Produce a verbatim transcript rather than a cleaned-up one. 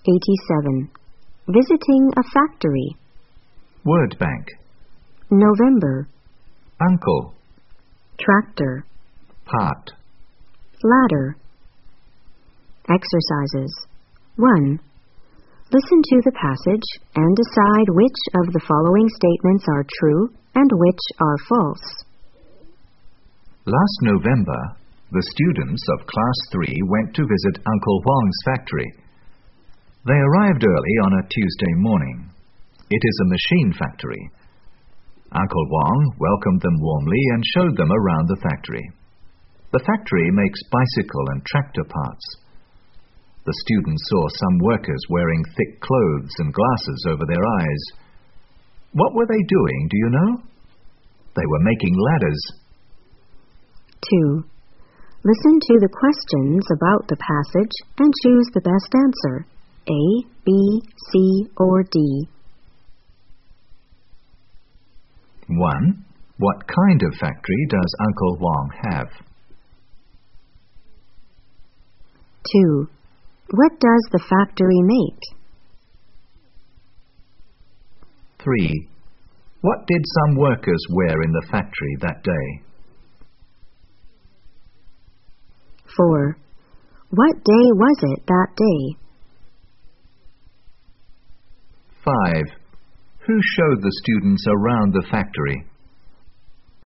eighty-seven. Visiting a factory. Word bank. November. Uncle. Tractor. Part. Ladder. Exercises. one. Listen to the passage and decide which of the following statements are true and which are false. Last November, the students of Class three went to visit Uncle Huang's factory. They arrived early on a Tuesday morning. It is a machine factory. Uncle Huang welcomed them warmly and showed them around the factory. The factory makes bicycle and tractor parts. The students saw some workers wearing thick clothes and glasses over their eyes. What were they doing, do you know? They were making ladders. two. Listen to the questions about the passage and choose the best answer, A, B, C, or D. one. What kind of factory does Uncle Huang have? two. What does the factory make? three. What did some workers wear in the factory that day? four. What day was it that day? five. Who showed the students around the factory?